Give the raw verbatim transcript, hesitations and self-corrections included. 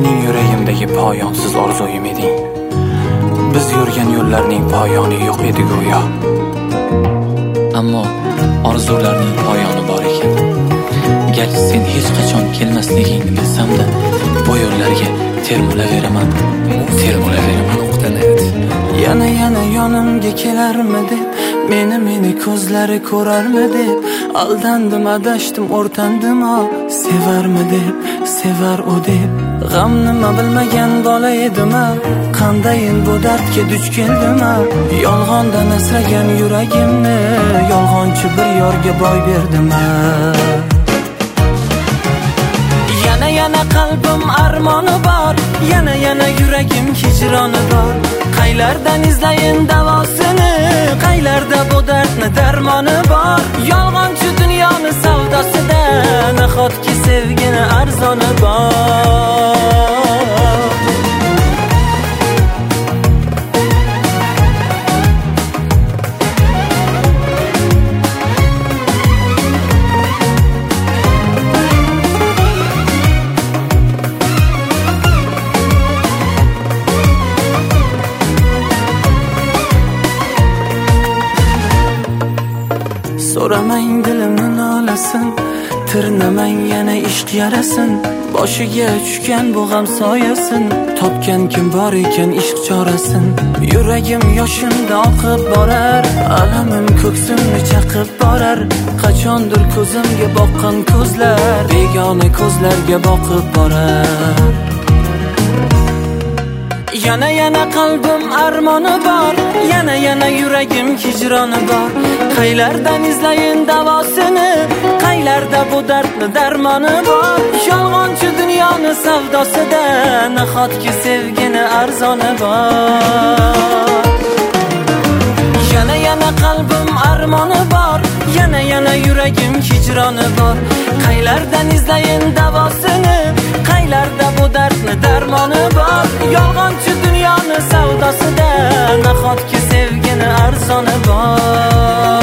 mening yuragimdagi poyonsiz orzuim eding. Biz yurgan yo'llarning poyoni yo'q edi go'yo. Ammo orzularning poyoni bor ekan. Garchi sen hech qachon kelmasligingni bilsam-da, bu yo'llarga termulaveraman, termulaveraman nuqtanet. Yana yana yonimga kelarmi deb, meni meni ko'zlari ko'rarmi deb, aldandim, adashdim, o'rtandim, o sevarmi deb, sevar u deb. G'am nima bilmagan bola edim, qandayin bu dardga duch keldim. Yolg'ondan asragan yuragimni yolg'onchi bir yorga boy berdim. Yana yana qalbim armoni bor, yana yana yuragim hijroni bor. Qaylardan izlayin davosini, qaylarda bu dardni darmoni bor. Yolg'onchi dunyoni savdosida nahotki sevgini arzoni bor. So'ramang dilimni nolasin, tirnamang yana ishq yarasin. Boshiga tushgan bu g'am soyasin, topgan kim bor ekan ishq chorasin. Yuragim yoshimda oqib borar, alamim ko'ksimni chaqib borar. Qachondir ko'zimga boqqan ko'zlar begona ko'zlarga boqib borar. Yana yana qalbim armoni bor, yana yana yuragim hijroni bor. Qaylardan izlayin davosini, qaylarda bu dardni darmoni bor. Yolg'onchi dunyoni savdosida nahotki sevgini arzoni bor. Yana yana qalbim armoni bor, yana yana yuragim hijroni bor. Qaylardan izlayin davosini, qaylarda bu dardni darmoni bor. Yolg'onchi dunyoni savdosida nahotki sevgini arzoni bor.